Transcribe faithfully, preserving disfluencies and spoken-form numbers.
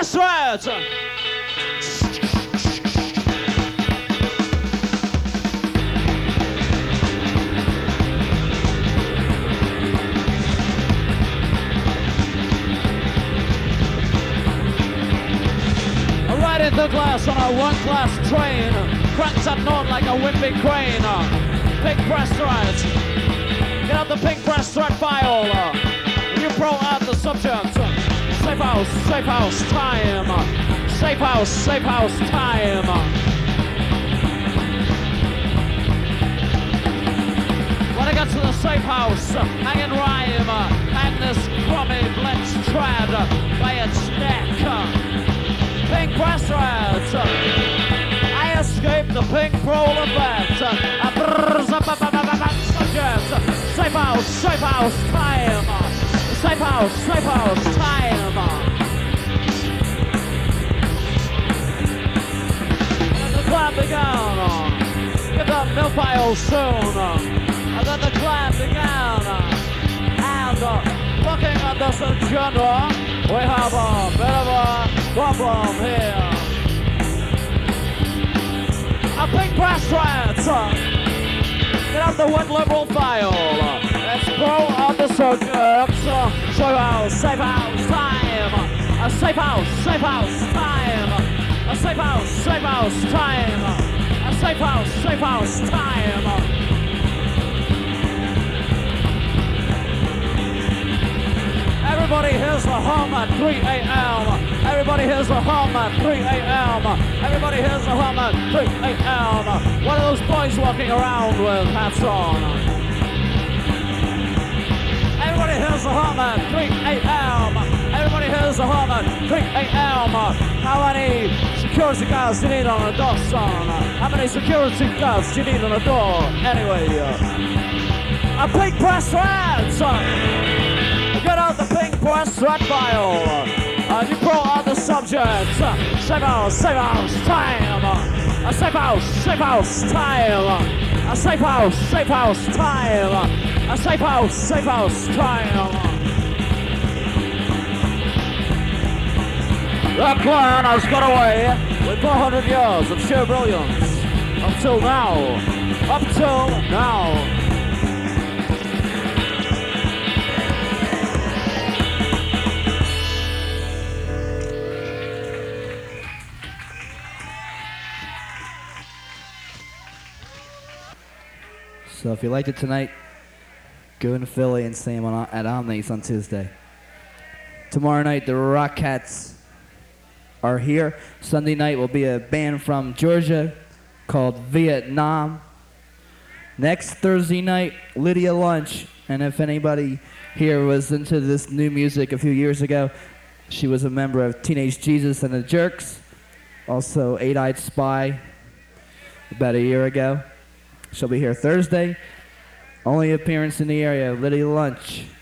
Press Reds. Right into glass on a one-class train, cranks at north like a wimpy crane. Pink press threads. Get out the pink press thread file. You pro out the subject. Safe house, safe house time. Safe house, safe house time. When I get to the safe house, hanging rhyme, hang this crummy blitz tread by its neck. Pink press threads. I escaped the pink roller bed. Subject. Safe house, safe house time. Safe house, safe house time. And the climb began. Get the mill pile soon. And then the climb began. And uh, looking at this agenda, we have a bit of a problem here. A pink press threads. Get out the wet liberal file. Let's pro on the subject. Safe house, safe house time. A safe house, safe house time. A safe house, safe house time. A safe house, safe house time. Everybody hears the hum at three a m Everybody hears the hum at three a m Everybody hears the hum at three a m One of those boys walking around with hats on. Everybody hears the hum at three a m Everybody hears the hum at three a m How many security guards do you need on a door, son? How many security guards do you need on a door? Anyway, uh, a pink press thread, son. Get out the pink press thread file. Uh, you pro on the subject. Safe house, safe house time. A safe house, safe house time. A safe house, safe house time. A safe house, safe house time. That plan has got away with four hundred years of sheer brilliance. Until now. Up till now. So if you liked it tonight, go into Philly and see them on, at Omni's on Tuesday. Tomorrow night, the Rockettes are here. Sunday night will be a band from Georgia called Vietnam. Next Thursday night, Lydia Lunch. And if anybody here was into this new music a few years ago, she was a member of Teenage Jesus and the Jerks. Also, Eight-Eyed Spy about a year ago. She'll be here Thursday. Only appearance in the area, Lydia Lunch.